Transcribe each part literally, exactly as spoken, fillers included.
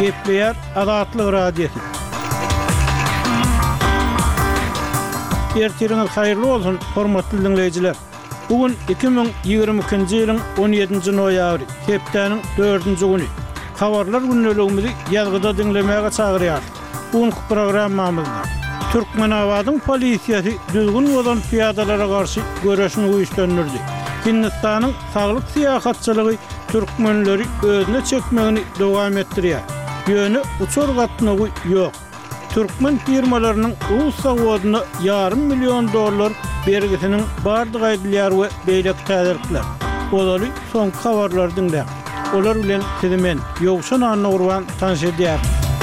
Kepler Azatlyk radiosu. Ertiriniz hayırlı olsun, hormatly dinleyijiler. Bugün iki bin ýygrimi ikinji ýylyň on ýedinji noýabry, hepdeniň dördünji güni. Habarlar günneligimizi ýazgyda dinlemäge çagyrýar. Bugünkü programmamyzda Türkmenabadyň polisiýasy düzgün bolan piýadalara garşy göreşini uýuşdurdy. Hindistanyň saglyk syýasatçylygy türkmenleri özüne çekmegini dowam etdirýär. Ýöne uçur gatnagy ýok. Türkmen firmalarynyň Rus sawadyna yarım milyon dollar bergisiniň bardyk aýdylýar we beýlek täzirlikler. Olary soň habarlar dinle. Olar bilen sizimen ýogşan anna urwan tanşedýär.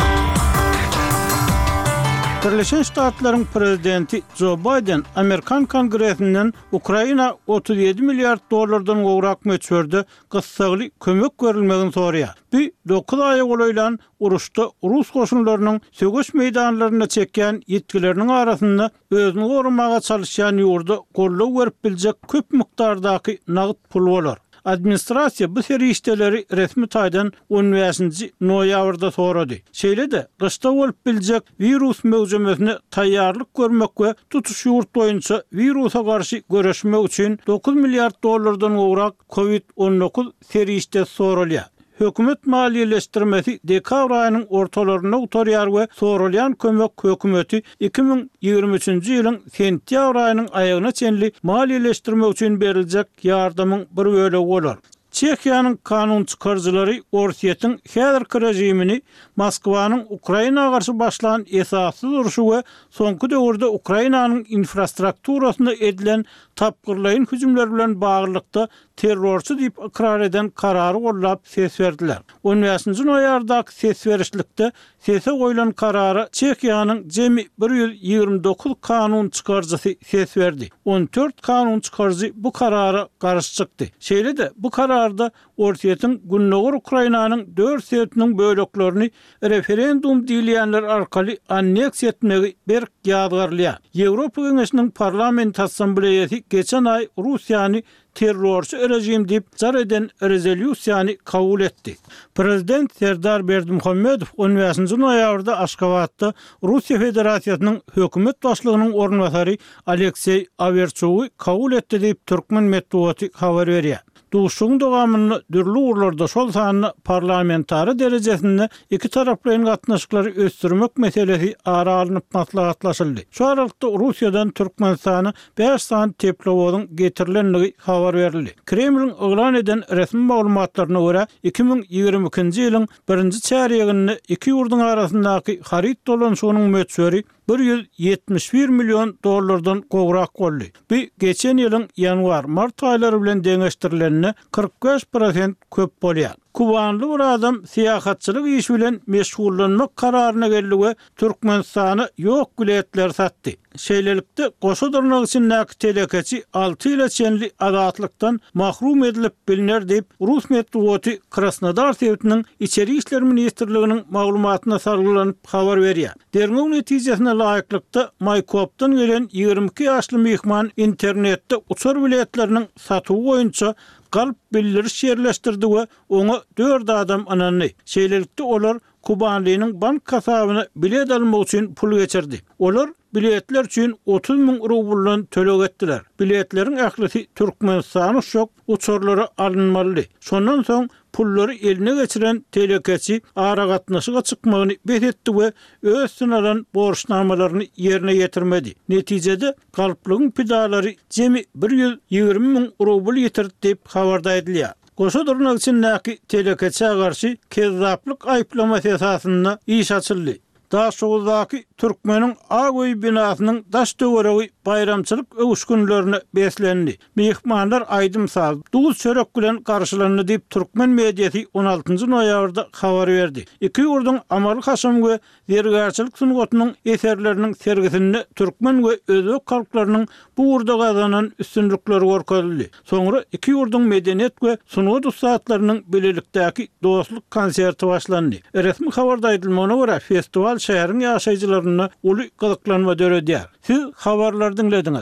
Birleşen Ştatlaryň prezidenti Joe Biden Amerikan Kongresinden Ukraina otuz ýedi milliard dollardan gowrak möçberde gysgaly kömek berilmegini soraýar. Bu dokuz aý goýulan uruşda Rus goşunlarynyň sögüş meýdanlaryna çekýän ýetkileriniň arasynda özüni gorumaga çalışýan ýurda gollaw berip biljek köp mikdardaky nagyt pul bolar. Administrasiýa bu serişdeleri resmi taýdan on beşinji noýabrda sorady. Şeýle-de gyşta bolup biljek virus möjümesine taýýarlyk görmek we tutuş ýurt boýunça virusa garşy göreşmek üçin dokuz milliard dollardan gowrak covid on dokuz serişde soralýar. Hökümet maliýeleşdirmesi dekabr aýynyň ortalaryna utarýar we soralýan kömek hökümeti iki bin ýygrimi üçinji ýylyň sentýabr aýynyň aýagyna çenli maliýeleşdirmek üçin beriljek ýardamyň bir bölegi bolar. Çekiýanyň kanun çykarjylary Orsiýetiň häzirki rejimini Moskwanyň Ukraina garşy başlanan esassyz uruşy we soňky döwürde Ukrainanyň infrastrukturasyna edilen tapgyrlaýyn hüjümler bilen baglykda terrorçy diýip ikrar eden karary gollap ses berdiler. on beşinji noýardaky ses berişlikde sese goýulan karary Çekiýanyň jemi bir ýüz ýygrimi dokuz kanun çykarjysy ses berdi. on dört kanun çykarjy bu karara garşy çykdy. Şeýle-de bu kararda Orsiýetiň Günnäger Ukrainanyň dört setiniň böleklerini referendum diýilýänler arkaly anneksiýa etmegi berk ýazgarlýar. Ýewropa Geňeşiniň parlament assambleýasy geçen aý Russiýany terrorçy rejim diýip jar eden rezolýusiýany kabul etdi. Prezident Serdar Berdimuhammedow on beşinji noýabrda Aşgabatda Russiýa Federasiýasynyň hökümet başlygynyň ornwasary Aleksey Averçowy kabul etdi diýip türkmen medeniýeti habar berýär. Duşuň dowamyny dürli urlarda şol sanyny parlamentary derejesinde iki taraplaryň gatnaşyklary ösdürmek meselesi ara alınıp maslahatlaşyldy. Şu aralykda Russiýadan Türkmenistana beş san teplowodyň getirilenligi habar berildi. Kremliň oglan eden resmi maglumatlaryna görä iki bin ýygrimi ikinji ýylyň birinji çäreginde iki ýurduň arasyndaky haryt dolanşygynyň möçberi bir ýüz ýetmiş bir milyon dollardan gowrak boldy. Bu geçen ýylyň ýanwar-mart aýlary bilen deňeşdirilenine kırk beş prosent köp bolýar. Kubanly bir adam syýasatçylyk iş bilen meşgullanmak kararyna geldi we Türkmenistany ýok gületler satdy. Şeýlelikde goşadyrnak üçin näki telekeçi alty ýyla çenli azatlykdan mahrum edilip biliner diýip Rus medeniýeti Krasnodar sewtiniň içeri işler ministrliginiň maglumatyna sargylanyp habar berýär. Derňew netijesine laýyklykda Maykopdan gelen ýygrimi iki ýaşly mehman internetde uçur biletleriniň satywy boýunça galp bildiriş ýerleşdirdi we oňa dört adam anany. Şeýlelikde olar Kubanlynyň bank hasabyna bilet almak üçin pul geçirdi. Olar biletler üçin otuz min rubl tölek etdiler. Biletlerin ählisi Türkmenistany şok uçurlary alınmaly. Şondan soň pullary eline geçiren telekeçi ara gatnaşyga çykmagyny betetdi we özüne alan borçnamalaryny ýerine ýetirmedi. Netijede galplygyň pidalary jemi bir ýüz ýygrimi min rubl ýetirdi diýip habarda edilýär. Goşadyrnak üçin näki telekeçe garşy kezzaplyk aýplamasy esasyna iş açyldy. Daşoğuzdaki Türkmenin Ağoy binasynyň daş döweregi bayramçylyk öwüş günlerine beslendi. Mehmanlar aýdym saz, duz çörek bilen garşylandy diýip türkmen mediýasy on altynjy noýabrda habar berdi. Iki ýurduň amaly haşam we dergärçilik sungatynyň eserleriniň sergisinde türkmen we özbek halklarynyň bu ýurda gazanan üstünlükleri görkezildi. Soňra iki ýurduň medeniýet we sungat ustaatlarynyň bilelikdäki dostluk konserti başlandy. Resmi habarda aýdylmagyna görä festival şäheriň ýaşaýjylaryna uly gyzyklanma döredýär. Siz habarlar dinlediňiz.